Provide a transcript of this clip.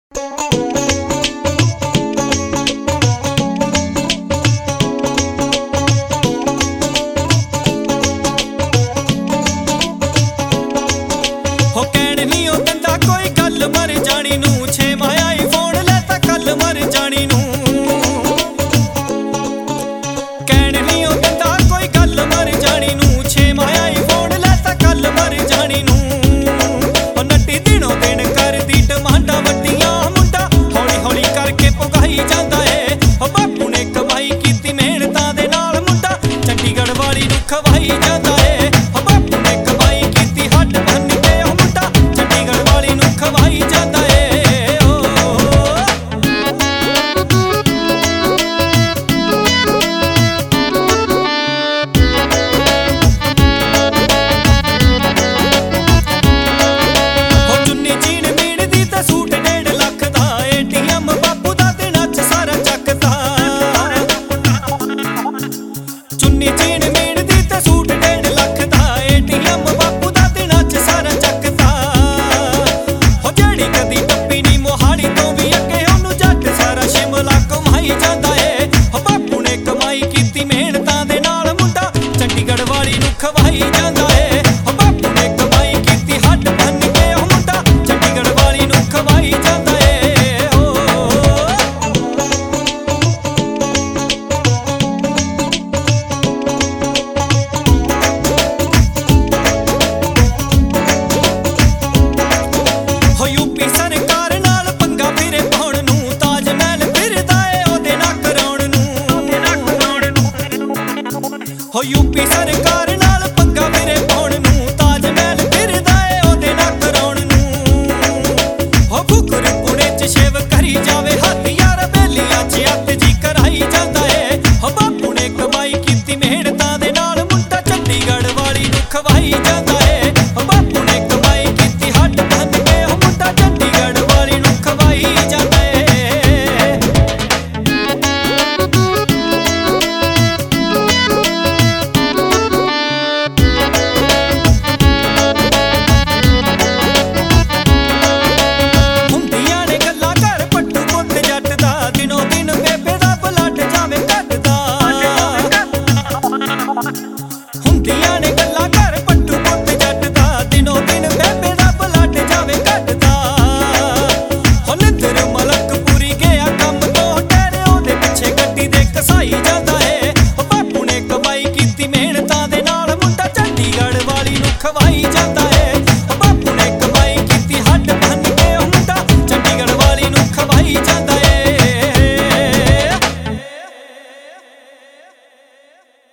हो कहण नी ओ दिंदा कोई गल मर जानी नू, छे माया आई फोन ले तां कल मर जानी नू। कहण नी ओ दिंदा कोई गल मर जानी नू, छे माया आई फोन ले तां कल मर जानी नू। ओ नट्टी दिनों दिन करदी डिमांडां वड्डियां, मुंडा हौली हौली करके पुगाई जांदा ए। ओ बापू ने कमाई कीती मेहनतां दे नाल, मुंडा चंडीगढ़ वाली नू खवाई जांदा ए। ओ बापू ने कमाई कीती हੱਡ भंन के, ओ मुंडा चंडीगढ़ वाली नू खवाई जांदा ए। खवाई जांदा ए, ओ बापू ने कमाई कीती हੱਡ भंन के, ओ मुंडा चंडीगढ़ वाली नू खवाई जांदा ए। हो यूपी सरकार नाल पंगा फिरे पाउण नू, ताज महल फिरदा ए ओदे नाल कराउण नू। हो यूपी सरकार नाल पंगा फिरे पाउण नू, ताज महल फिरदा ए ओदे नाल कराउण नू। हो फुकर पुणे च शेव